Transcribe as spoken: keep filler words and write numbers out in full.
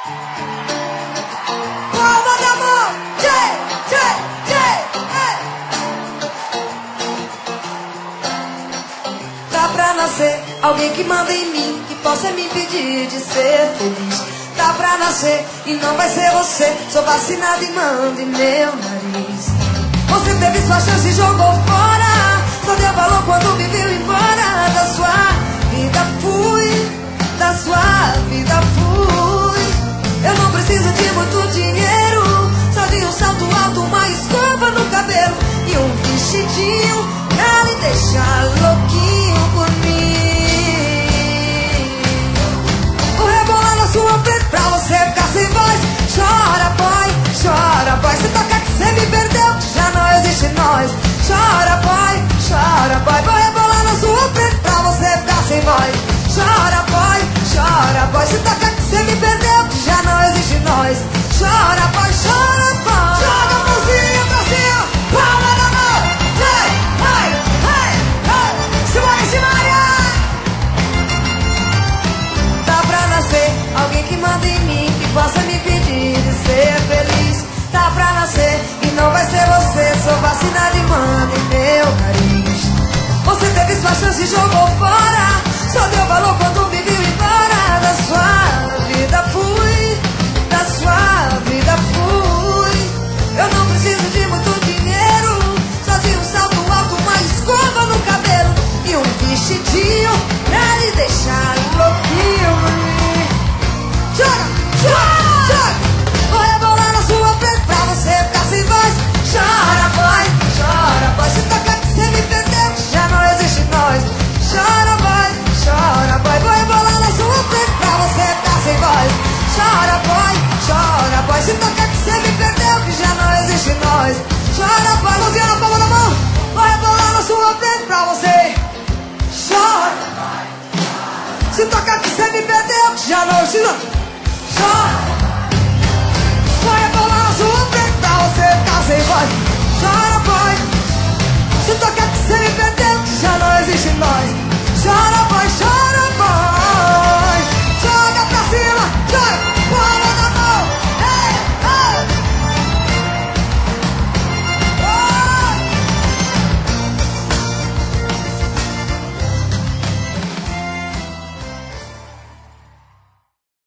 Palma da mão, tchê, tchê, tchê, ei. Tá pra nascer alguém que manda em mim, que possa me impedir de ser feliz. Tá pra nascer e não vai ser você. Sou vacinado e mando em meu nariz. Você teve sua chance e jogou fora. Só deu valor quando me viu embora. Da sua vida fui, da sua vida fui. Eu não preciso de muito dinheiro, só de um salto alto, uma escova no cabelo e um vestidinho pra lhe deixar louquinho por mim. Vou rebolar na sua frente pra você ficar sem voz. Chora, boy, chora, boy. Se toca que cê me perdeu, já não existe nós. Chora, boy, chora, boy. Vou rebolar na sua frente pra você ficar sem voz. Chora, boy, chora, boy. Se toca que cê me perdeu, já não existe nós. Chora, boy, chora, boy. Joga a mãozinha pra cima, palma da mão. Hey, hey, hey, hey. Simaria, Simaria. Tá pra nascer alguém que manda em mim, que possa me pedir de ser feliz. Tá pra nascer e não vai ser você. Sou vacinado e mando em meu nariz. Você teve sua chance e jogou fora. Só deu valor quando me viu embora. Da sua vida fui, da sua vida fui. Eu não preciso de muito dinheiro, só de um salto alto, uma escova no cabelo e um vestidinho pra lhe deixar louquinho. Joga, joga, joga. Vou rebolar na sua frente pra você ficar sem voz. Chora, boy, chora, boy. Se toca que cê me perdeu, já não existe nós. Chora, boy, chora, boy. Vou rebolar na sua frente pra você ficar sem voz. Chora, boy, chora, boy. Se toca que cê me perdeu, que já não existe nós. Chora, boy, mãozinha na palma da mão. Vou rebolar na sua frente pra você. Chora. Se toca que cê me perdeu, que já não existe nós. Chora. Vou rebolar na sua frente pra você ficar sem voz. Chora.